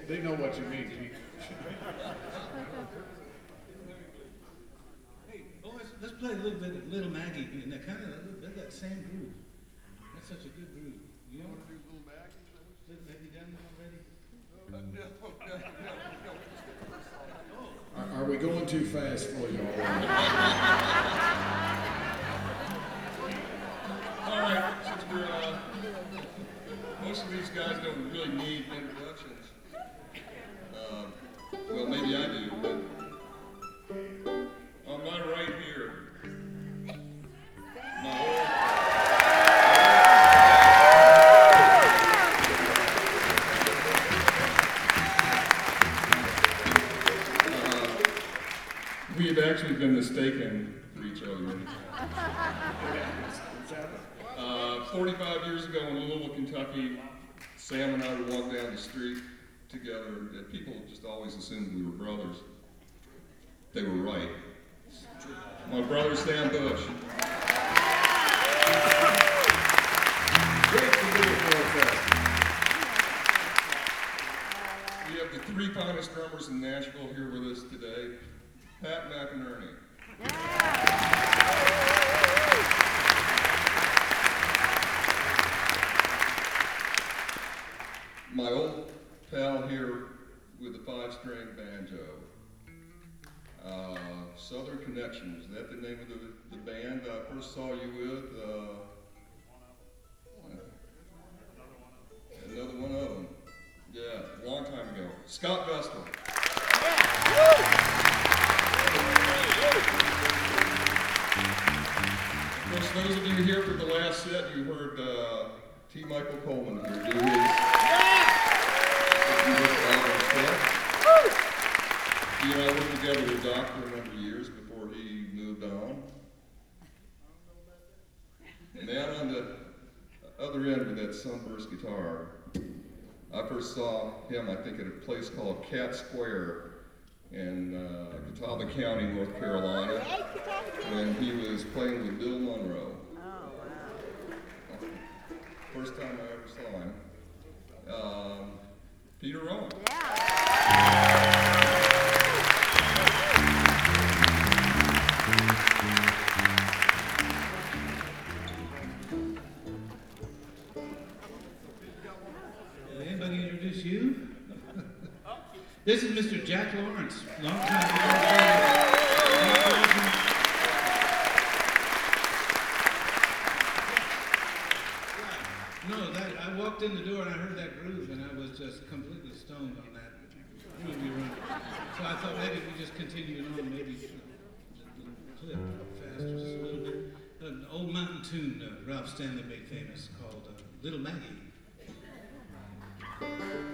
They know what you mean, Pete. Hey, boys, let's play a little bit of Little Maggie in that kind of that same groove. That's such a good groove. You want to do Little Maggie? Have you done it already? Are we going too fast for you all? All right, since we're most of these guys don't really need introductions. Well, maybe I do, but on my right here, my we have actually been mistaken for each other. 45 years ago in Louisville, Kentucky, Sam and I would walk down the street together, and people just always assumed we were brothers. They were right. My brother, Sam Bush. Great to be with you, We have the three finest drummers in Nashville here with us today. Pat McInerney. My old pal here with the five-string banjo. Southern Connection, is that the name of the band I first saw you with? Another one of them. Yeah, a long time ago. Scott Vestal. Of course, those of you here for the last set, you heard T. Michael Coleman here do his album set. He and I worked together with Doc for a number of years before he moved on. And down on the other end with that sunburst guitar, I first saw him, I think, at a place called Cat Square in Catawba County, North Carolina, when he was playing with Bill Monroe. Oh, wow. First time I ever saw him. Peter Rowan. Anybody introduce you? This is Mr. Jack Lawrence. Long time ago. No, I walked in the door and I heard that groove and I was just completely stoned on that groove you run. So I thought maybe we just continue on, maybe the clip faster, just a little bit. An old mountain tune Ralph Stanley made famous called Little Maggie.